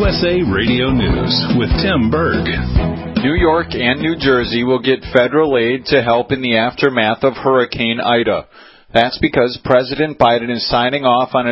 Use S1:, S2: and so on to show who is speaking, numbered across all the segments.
S1: USA Radio News with Tim Berg.
S2: New York and New Jersey will get federal aid to help in the aftermath of Hurricane Ida. That's because President Biden is signing off on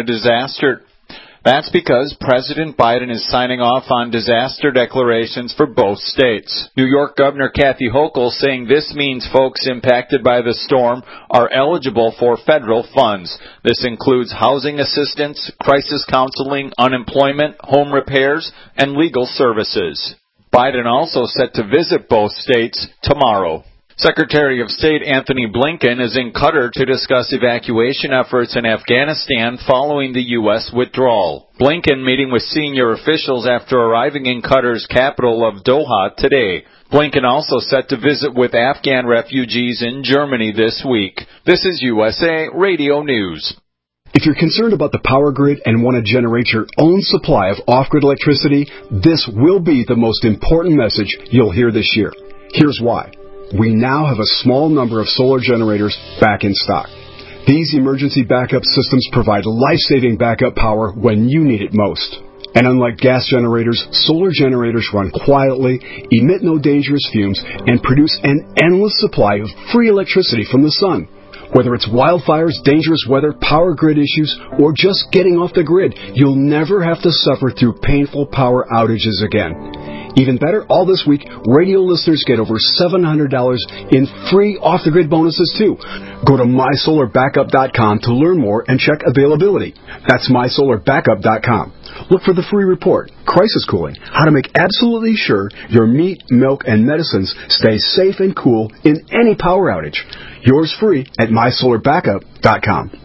S2: disaster declarations for both states. New York Governor Kathy Hochul saying this means folks impacted by the storm are eligible for federal funds. This includes housing assistance, crisis counseling, unemployment, home repairs, and legal services. Biden also set to visit both states tomorrow. Secretary of State Anthony Blinken is in Qatar to discuss evacuation efforts in Afghanistan following the U.S. withdrawal. Blinken meeting with senior officials after arriving in Qatar's capital of Doha today. Blinken also set to visit with Afghan refugees in Germany this week. This is USA Radio News.
S3: If you're concerned about the power grid and want to generate your own supply of off-grid electricity, this will be the most important message you'll hear this year. Here's why. We now have a small number of solar generators back in stock. These emergency backup systems provide life-saving backup power when you need it most. And unlike gas generators, solar generators run quietly, emit no dangerous fumes, and produce an endless supply of free electricity from the sun. Whether it's wildfires, dangerous weather, power grid issues, or just getting off the grid, you'll never have to suffer through painful power outages again. Even better, all this week, radio listeners get over $700 in free off-the-grid bonuses, too. Go to mysolarbackup.com to learn more and check availability. That's mysolarbackup.com. Look for the free report, Crisis Cooling, how to make absolutely sure your meat, milk, and medicines stay safe and cool in any power outage. Yours free at mysolarbackup.com.